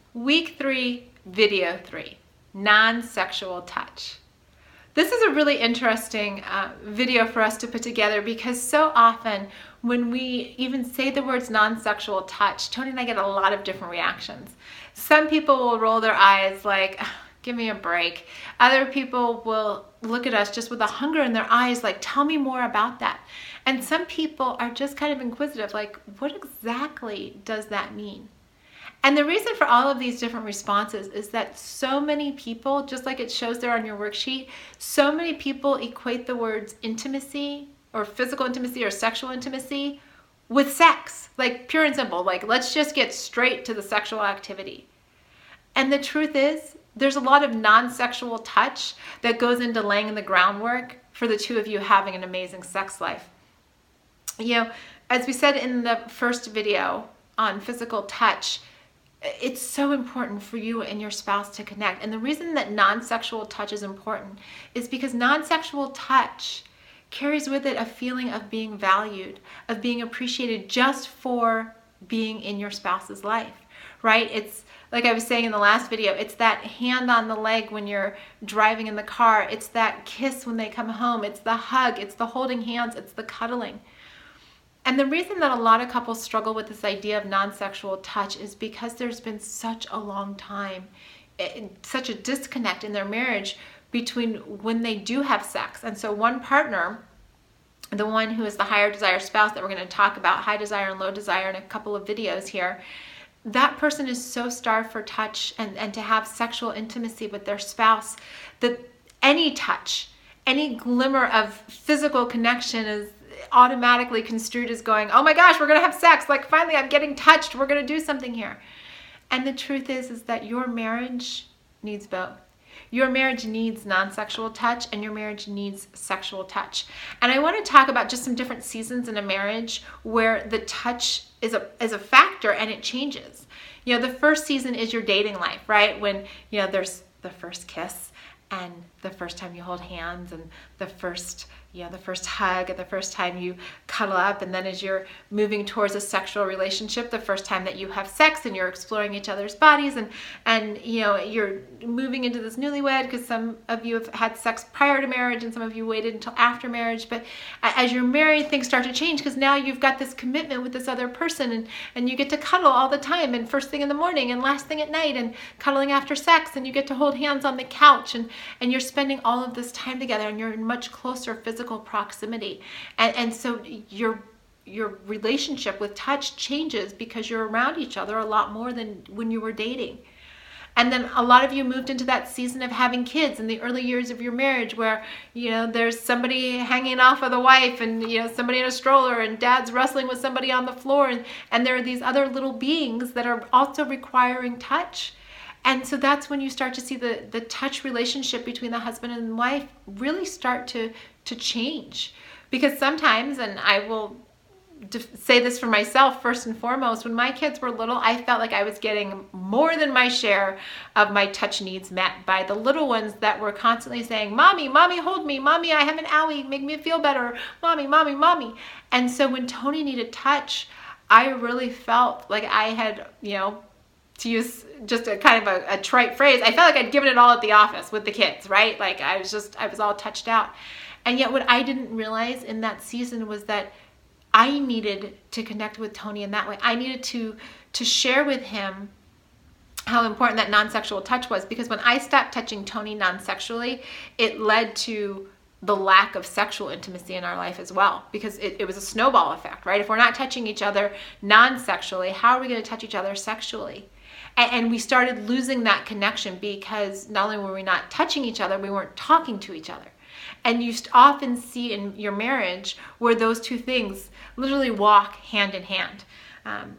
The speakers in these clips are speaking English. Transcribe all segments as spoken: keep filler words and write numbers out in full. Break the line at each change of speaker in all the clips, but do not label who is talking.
Week three, video three, non-sexual touch. This is a really interesting uh, video for us to put together because so often when we even say the words non-sexual touch, Tony and I get a lot of different reactions. Some people will roll their eyes like, give me a break. Other people will look at us just with a hunger in their eyes like, tell me more about that. And some people are just kind of inquisitive, like, what exactly does that mean? And the reason for all of these different responses is that so many people, just like it shows there on your worksheet, so many people equate the words intimacy or physical intimacy or sexual intimacy with sex, like pure and simple, like let's just get straight to the sexual activity. And the truth is, there's a lot of non-sexual touch that goes into laying the groundwork for the two of you having an amazing sex life. You know, as we said in the first video on physical touch, it's so important for you and your spouse to connect. And the reason that non-sexual touch is important is because non-sexual touch carries with it a feeling of being valued, of being appreciated just for being in your spouse's life, right? It's like I was saying in the last video, it's that hand on the leg when you're driving in the car. It's that kiss when they come home. It's the hug. It's the holding hands. It's the cuddling. And the reason that a lot of couples struggle with this idea of non-sexual touch is because there's been such a long time, such a disconnect in their marriage between when they do have sex. And so one partner, the one who is the higher desire spouse that we're going to talk about, high desire and low desire in a couple of videos here, that person is so starved for touch and, and to have sexual intimacy with their spouse that any touch, any glimmer of physical connection is automatically construed as going, oh my gosh, we're going to have sex. Like finally I'm getting touched. We're going to do something here. And the truth is, is that your marriage needs both. Your marriage needs non-sexual touch and your marriage needs sexual touch. And I want to talk about just some different seasons in a marriage where the touch is a, is a factor and it changes. You know, the first season is your dating life, right? When, you know, there's the first kiss and the first time you hold hands and the first you know, the first hug and the first time you cuddle up, and then as you're moving towards a sexual relationship, the first time that you have sex and you're exploring each other's bodies, and and you know you're moving into this newlywed because some of you have had sex prior to marriage and some of you waited until after marriage. But as you're married, things start to change because now you've got this commitment with this other person, and and you get to cuddle all the time, and first thing in the morning and last thing at night, and cuddling after sex, and you get to hold hands on the couch, and and you're spending all of this time together, and you're in much closer physical proximity, and and so your your relationship with touch changes because you're around each other a lot more than when you were dating. And then a lot of you moved into that season of having kids in the early years of your marriage where, you know, there's somebody hanging off of the wife and, you know, somebody in a stroller and dad's wrestling with somebody on the floor, and and there are these other little beings that are also requiring touch. And so that's when you start to see the, the touch relationship between the husband and wife really start to, to change. Because sometimes, and I will def- say this for myself first and foremost, when my kids were little, I felt like I was getting more than my share of my touch needs met by the little ones that were constantly saying, Mommy, Mommy, hold me. Mommy, I have an owie. Make me feel better. Mommy, Mommy, Mommy. And so when Tony needed touch, I really felt like I had, you know, to use just a kind of a, a trite phrase, I felt like I'd given it all at the office with the kids, right? Like I was just, I was all touched out. And yet what I didn't realize in that season was that I needed to connect with Tony in that way. I needed to, to share with him how important that non-sexual touch was, because when I stopped touching Tony non-sexually, it led to the lack of sexual intimacy in our life as well, because it, it was a snowball effect, right? If we're not touching each other non-sexually, how are we going to touch each other sexually? And we started losing that connection because not only were we not touching each other, we weren't talking to each other. And you often see in your marriage where those two things literally walk hand in hand. Um,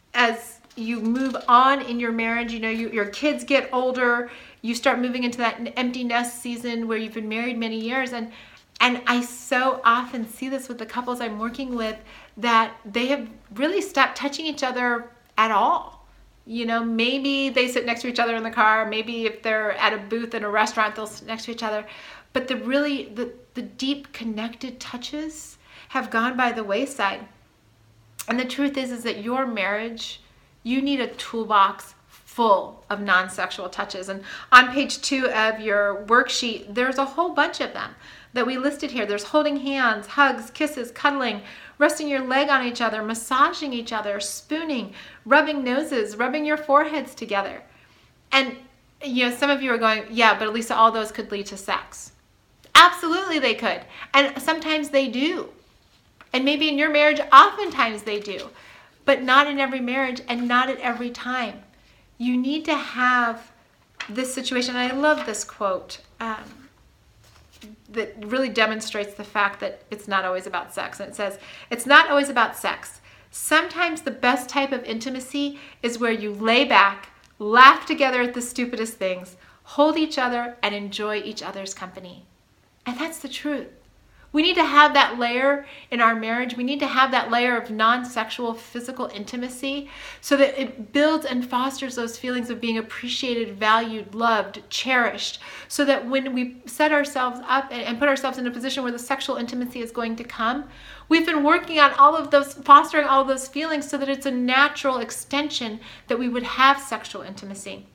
as you move on in your marriage, you know, you, your kids get older, you start moving into that empty nest season where you've been married many years. And, and I so often see this with the couples I'm working with, that they have really stopped touching each other at all. You know, maybe they sit next to each other in the car. Maybe if they're at a booth in a restaurant, they'll sit next to each other. But the really, the, the deep connected touches have gone by the wayside. And the truth is, is that your marriage, you need a toolbox full of non-sexual touches. And on page two of your worksheet, there's a whole bunch of them that we listed here. There's holding hands, hugs, kisses, cuddling, resting your leg on each other, massaging each other, spooning, rubbing noses, rubbing your foreheads together. And you know, some of you are going, yeah, but Lisa, all those could lead to sex. Absolutely they could. And sometimes they do. And maybe in your marriage, oftentimes they do. But not in every marriage and not at every time. You need to have this situation. And I love this quote um, that really demonstrates the fact that it's not always about sex. And it says, it's not always about sex. Sometimes the best type of intimacy is where you lay back, laugh together at the stupidest things, hold each other, and enjoy each other's company. And that's the truth. We need to have that layer in our marriage. We need to have that layer of non-sexual physical intimacy so that it builds and fosters those feelings of being appreciated, valued, loved, cherished, so that when we set ourselves up and put ourselves in a position where the sexual intimacy is going to come, we've been working on all of those, fostering all of those feelings so that it's a natural extension that we would have sexual intimacy.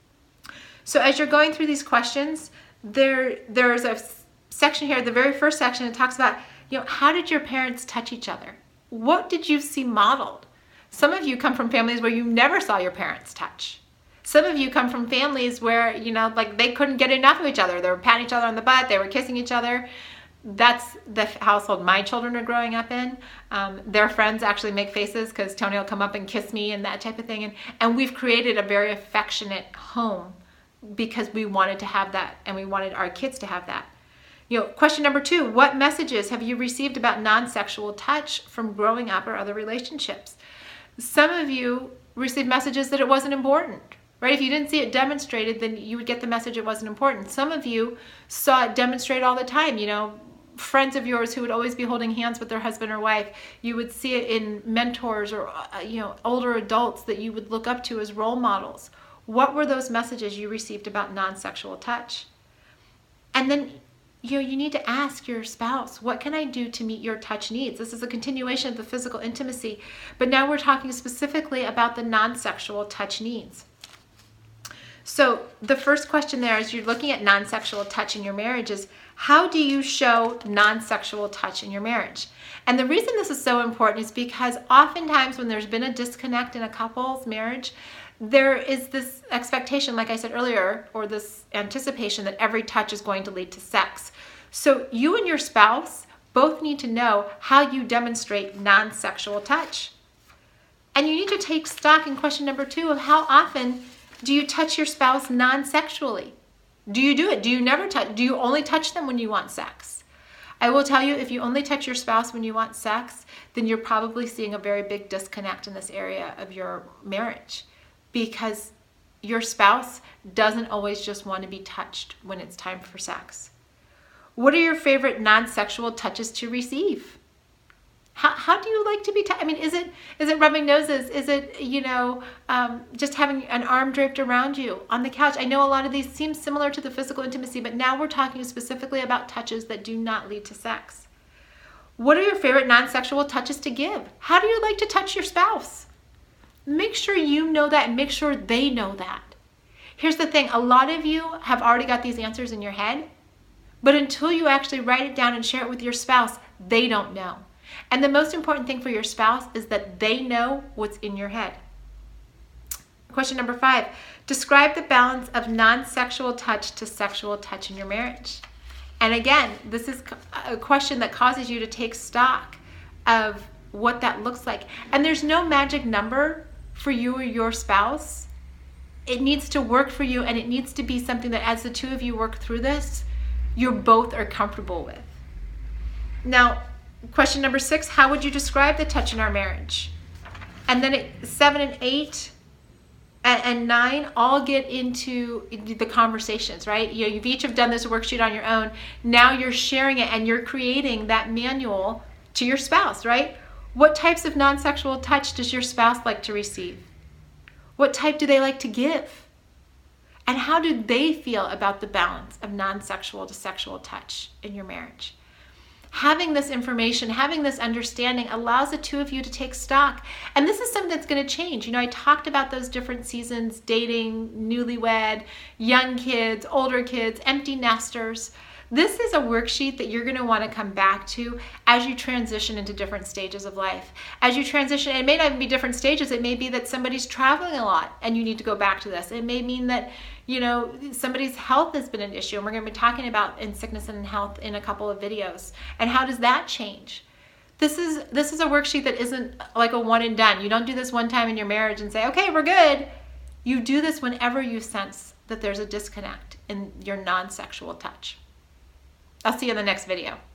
So as you're going through these questions, there there's a section here, the very first section, it talks about, you know, how did your parents touch each other? What did you see modeled? Some of you come from families where you never saw your parents touch. Some of you come from families where, you know, like they couldn't get enough of each other. They were patting each other on the butt. They were kissing each other. That's the household my children are growing up in. Um, their friends actually make faces because Tony will come up and kiss me and that type of thing. And, and we've created a very affectionate home because we wanted to have that and we wanted our kids to have that. You know, question number two, what messages have you received about non-sexual touch from growing up or other relationships? Some of you received messages that it wasn't important, right? If you didn't see it demonstrated, then you would get the message it wasn't important. Some of you saw it demonstrated all the time. You know, friends of yours who would always be holding hands with their husband or wife. You would see it in mentors or, uh, you know, older adults that you would look up to as role models. What were those messages you received about non-sexual touch? And then, you know, you need to ask your spouse, what can I do to meet your touch needs? This is a continuation of the physical intimacy, but now we're talking specifically about the non-sexual touch needs. So the first question there as you're looking at non-sexual touch in your marriage is, how do you show non-sexual touch in your marriage? And the reason this is so important is because oftentimes when there's been a disconnect in a couple's marriage, there is this expectation, like I said earlier, or this anticipation that every touch is going to lead to sex. So you and your spouse both need to know how you demonstrate non-sexual touch. And you need to take stock in question number two of how often do you touch your spouse non-sexually? Do you do it? Do you never touch? Do you only touch them when you want sex? I will tell you, if you only touch your spouse when you want sex, then you're probably seeing a very big disconnect in this area of your marriage. Because your spouse doesn't always just want to be touched when it's time for sex. What are your favorite non-sexual touches to receive? How, how do you like to be touched? I mean, is it is it rubbing noses? Is it, you know, um, just having an arm draped around you on the couch? I know a lot of these seem similar to the physical intimacy, but now we're talking specifically about touches that do not lead to sex. What are your favorite non-sexual touches to give? How do you like to touch your spouse? Make sure you know that and make sure they know that. Here's the thing, a lot of you have already got these answers in your head, but until you actually write it down and share it with your spouse, they don't know. And the most important thing for your spouse is that they know what's in your head. Question number five, describe the balance of non-sexual touch to sexual touch in your marriage. And again, this is a question that causes you to take stock of what that looks like. And there's no magic number for you or your spouse. It needs to work for you, and it needs to be something that as the two of you work through this, you both are comfortable with. Now, question number six, how would you describe the touch in our marriage? And then it, seven and eight and, and nine all get into the conversations, right? You know, you've each have done this worksheet on your own. Now you're sharing it and you're creating that manual to your spouse, right? What types of non-sexual touch does your spouse like to receive? What type do they like to give? And how do they feel about the balance of non-sexual to sexual touch in your marriage? Having this information, having this understanding allows the two of you to take stock. And this is something that's going to change. You know, I talked about those different seasons, dating, newlywed, young kids, older kids, empty nesters. This is a worksheet that you're going to want to come back to as you transition into different stages of life. As you transition, it may not even be different stages. It may be that somebody's traveling a lot and you need to go back to this. It may mean that, you know, somebody's health has been an issue, and we're going to be talking about in sickness and in health in a couple of videos. And how does that change? This is this is a worksheet that isn't like a one and done. You don't do this one time in your marriage and say, okay, we're good. You do this whenever you sense that there's a disconnect in your non-sexual touch. I'll see you in the next video.